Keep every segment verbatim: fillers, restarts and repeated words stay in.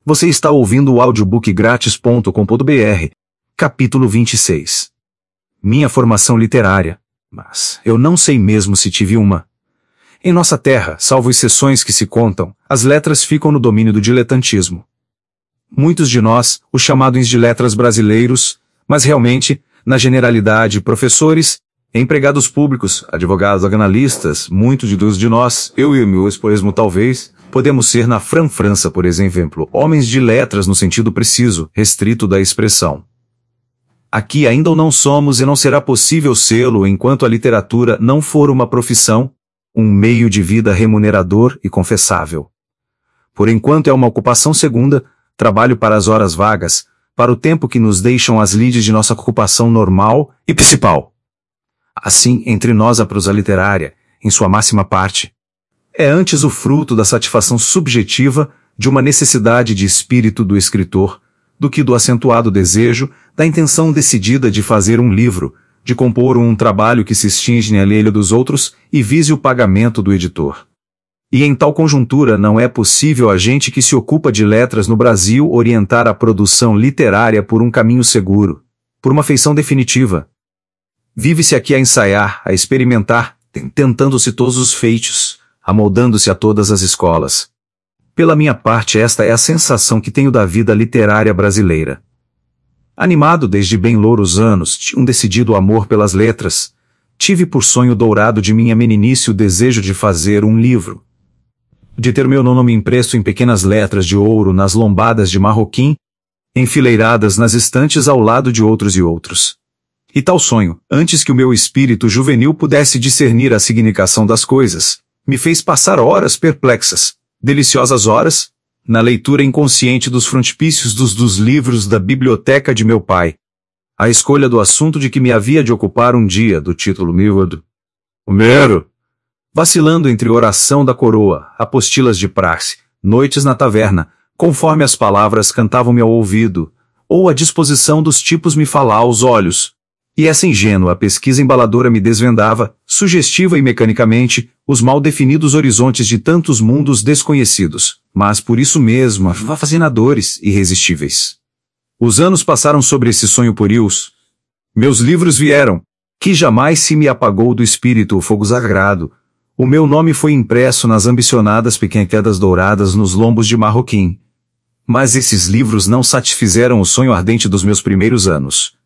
Você está ouvindo o audiobook grátis ponto com ponto br, capítulo vinte e seis. Minha formação literária, mas eu não sei mesmo se tive uma. Em nossa terra, salvo exceções que se contam, as letras ficam no domínio do diletantismo. Muitos de nós, os chamados de letras brasileiros, mas realmente, na generalidade, professores, empregados públicos, advogados, analistas, muitos de dos de nós, eu e meu esposo talvez, podemos ser na Fran França, por exemplo, homens de letras no sentido preciso, restrito da expressão. Aqui ainda não somos e não será possível sê-lo enquanto a literatura não for uma profissão, um meio de vida remunerador e confessável. Por enquanto é uma ocupação segunda, trabalho para as horas vagas, para o tempo que nos deixam as lides de nossa ocupação normal e principal. Assim, entre nós a prosa literária, em sua máxima parte, é antes o fruto da satisfação subjetiva de uma necessidade de espírito do escritor, do que do acentuado desejo, da intenção decidida de fazer um livro, de compor um trabalho que se extingue na alheio dos outros e vise o pagamento do editor. E em tal conjuntura não é possível a gente que se ocupa de letras no Brasil orientar a produção literária por um caminho seguro, por uma feição definitiva. Vive-se aqui a ensaiar, a experimentar, tentando-se todos os feitos, amoldando-se a todas as escolas. Pela minha parte, esta é a sensação que tenho da vida literária brasileira. Animado desde bem louros anos de um decidido amor pelas letras, tive por sonho dourado de minha meninice o desejo de fazer um livro. De ter meu nome impresso em pequenas letras de ouro nas lombadas de marroquim, enfileiradas nas estantes ao lado de outros e outros. E tal sonho, antes que o meu espírito juvenil pudesse discernir a significação das coisas, me fez passar horas perplexas, deliciosas horas, na leitura inconsciente dos frontispícios dos, dos livros da biblioteca de meu pai. A escolha do assunto de que me havia de ocupar um dia, do título Milward. Homero! Vacilando entre oração da coroa, apostilas de praxe, noites na taverna, conforme as palavras cantavam-me ao ouvido, ou a disposição dos tipos me falar aos olhos. E essa ingênua pesquisa embaladora me desvendava, sugestiva e mecanicamente, os mal definidos horizontes de tantos mundos desconhecidos, mas por isso mesmo, fascinadores e irresistíveis. Os anos passaram sobre esse sonho puerius. Meus livros vieram, que jamais se me apagou do espírito o fogo sagrado. O meu nome foi impresso nas ambicionadas pequenas douradas nos lombos de marroquim. Mas esses livros não satisfizeram o sonho ardente dos meus primeiros anos.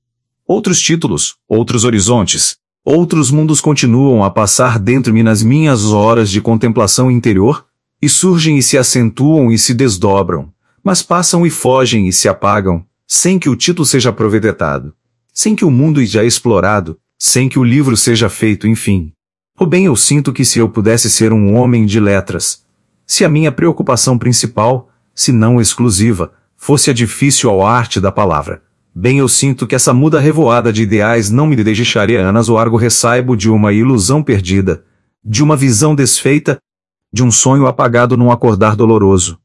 Outros títulos, outros horizontes, outros mundos continuam a passar dentro-me nas minhas horas de contemplação interior, e surgem e se acentuam e se desdobram, mas passam e fogem e se apagam, sem que o título seja aproveitado, sem que o mundo seja explorado, sem que o livro seja feito, enfim. Ou bem eu sinto que se eu pudesse ser um homem de letras, se a minha preocupação principal, se não exclusiva, fosse a difícil ao arte da palavra, bem eu sinto que essa muda revoada de ideais não me deixaria anas o argo ressaibo de uma ilusão perdida, de uma visão desfeita, de um sonho apagado num acordar doloroso.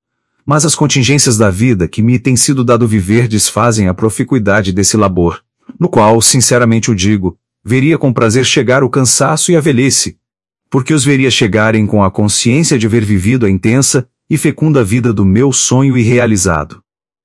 Mas as contingências da vida que me tem sido dado viver desfazem a proficuidade desse labor, no qual, sinceramente o digo, veria com prazer chegar o cansaço e a velhice, porque os veria chegarem com a consciência de haver vivido a intensa e fecunda vida do meu sonho irrealizado.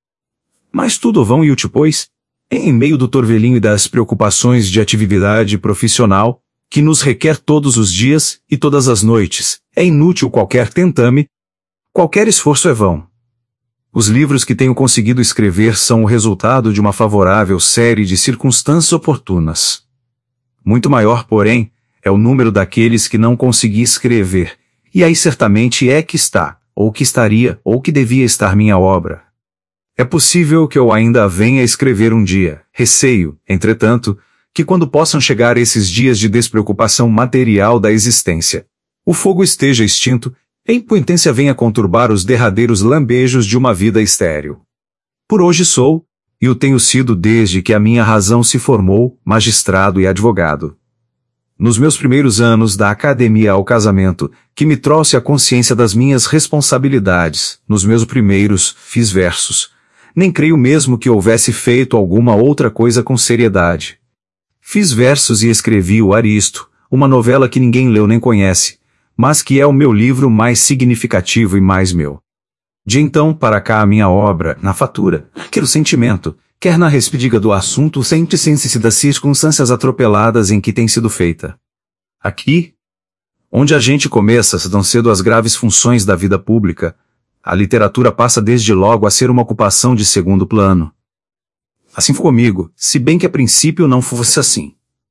Mas tudo vão e útil, pois, em meio do torvelinho e das preocupações de atividade profissional, que nos requer todos os dias e todas as noites, é inútil qualquer tentame, qualquer esforço é vão. Os livros que tenho conseguido escrever são o resultado de uma favorável série de circunstâncias oportunas. Muito maior, porém, é o número daqueles que não consegui escrever, e aí certamente é que está, ou que estaria, ou que devia estar minha obra. É possível que eu ainda venha a escrever um dia, receio, entretanto, que quando possam chegar esses dias de despreocupação material da existência, o fogo esteja extinto, e a impotência venha conturbar os derradeiros lambejos de uma vida estéril. Por hoje sou, e o tenho sido desde que a minha razão se formou, magistrado e advogado. Nos meus primeiros anos da academia ao casamento, que me trouxe a consciência das minhas responsabilidades, nos meus primeiros, fiz versos. Nem creio mesmo que houvesse feito alguma outra coisa com seriedade. Fiz versos e escrevi o Aristo, uma novela que ninguém leu nem conhece, mas que é o meu livro mais significativo e mais meu. De então para cá a minha obra, na fatura, quer o sentimento, quer na respediga do assunto, sente-se das circunstâncias atropeladas em que tem sido feita. Aqui, onde a gente começa tão cedo as graves funções da vida pública, a literatura passa desde logo a ser uma ocupação de segundo plano. Assim foi comigo, se bem que a princípio não fosse assim.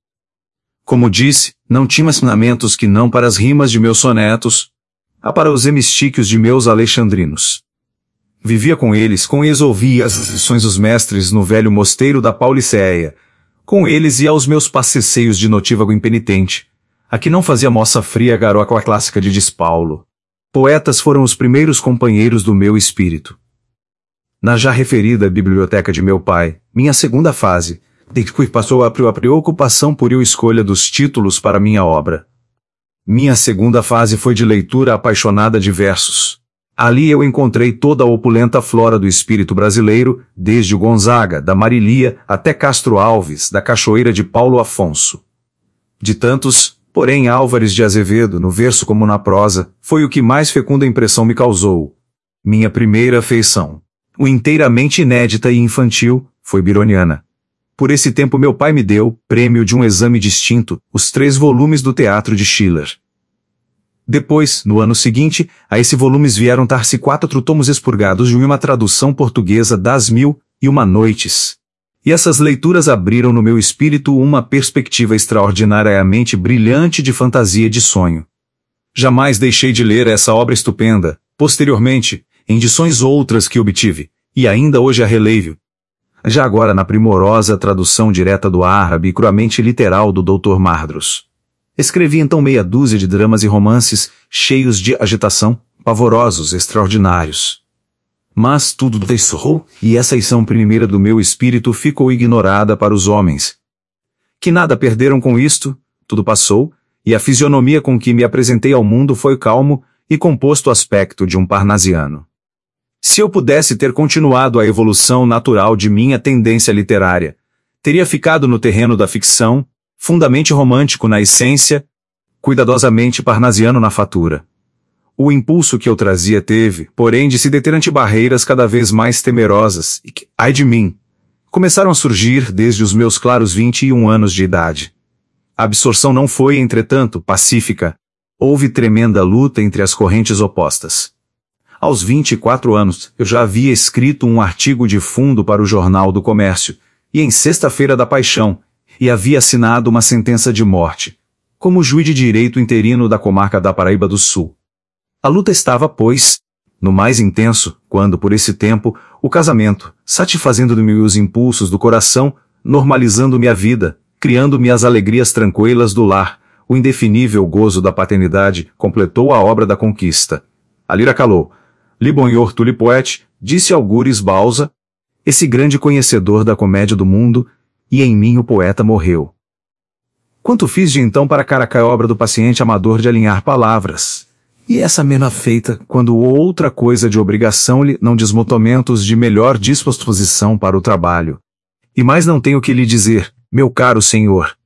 Como disse, não tinha ensinamentos que não para as rimas de meus sonetos, há para os hemistíquios de meus alexandrinos. Vivia com eles, com eles ouvia as lições dos mestres no velho mosteiro da Pauliceia, com eles ia aos meus passeios de notívago impenitente, a que não fazia moça fria garoa clássica de Dispaulo. Poetas foram os primeiros companheiros do meu espírito. Na já referida biblioteca de meu pai, minha segunda fase, de que passou a preocupação por eu escolha dos títulos para minha obra. Minha segunda fase foi de leitura apaixonada de versos. Ali eu encontrei toda a opulenta flora do espírito brasileiro, desde o Gonzaga, da Marilia, até Castro Alves, da Cachoeira de Paulo Afonso. De tantos, porém Álvares de Azevedo, no verso como na prosa, foi o que mais fecunda impressão me causou. Minha primeira afeição, o inteiramente inédita e infantil, foi byroniana. Por esse tempo meu pai me deu, prêmio de um exame distinto, os três volumes do Teatro de Schiller. Depois, no ano seguinte, a esse volumes vieram dar-se quatro tomos expurgados de uma tradução portuguesa das Mil e Uma Noites. E essas leituras abriram no meu espírito uma perspectiva extraordinariamente brilhante de fantasia e de sonho. Jamais deixei de ler essa obra estupenda, posteriormente, em edições outras que obtive, e ainda hoje a releio. Já agora na primorosa tradução direta do árabe e cruamente literal do doutor Mardros. Escrevi então meia dúzia de dramas e romances, cheios de agitação, pavorosos, extraordinários. Mas tudo deixou, e essa lição primeira do meu espírito ficou ignorada para os homens. Que nada perderam com isto, tudo passou, e a fisionomia com que me apresentei ao mundo foi calmo e composto aspecto de um parnasiano. Se eu pudesse ter continuado a evolução natural de minha tendência literária, teria ficado no terreno da ficção, fundamente romântico na essência, cuidadosamente parnasiano na fatura. O impulso que eu trazia teve, porém, de se deter ante barreiras cada vez mais temerosas, e que, ai de mim, começaram a surgir desde os meus claros vinte e um anos de idade. A absorção não foi, entretanto, pacífica. Houve tremenda luta entre as correntes opostas. Aos vinte e quatro anos, eu já havia escrito um artigo de fundo para o Jornal do Comércio, e em Sexta-feira da Paixão, e havia assinado uma sentença de morte, como juiz de direito interino da comarca da Paraíba do Sul. A luta estava, pois, no mais intenso, quando, por esse tempo, o casamento, satisfazendo-me os impulsos do coração, normalizando-me a vida, criando-me as alegrias tranquilas do lar, o indefinível gozo da paternidade, completou a obra da conquista. A lira calou. Libonhor tuli poete, disse Algures Balza, esse grande conhecedor da comédia do mundo, e em mim o poeta morreu. Quanto fiz de então para caracar a obra do paciente amador de alinhar palavras, e essa mena feita, quando outra coisa de obrigação-lhe não diz momentos de melhor disposição para o trabalho. E mais não tenho que lhe dizer, meu caro senhor,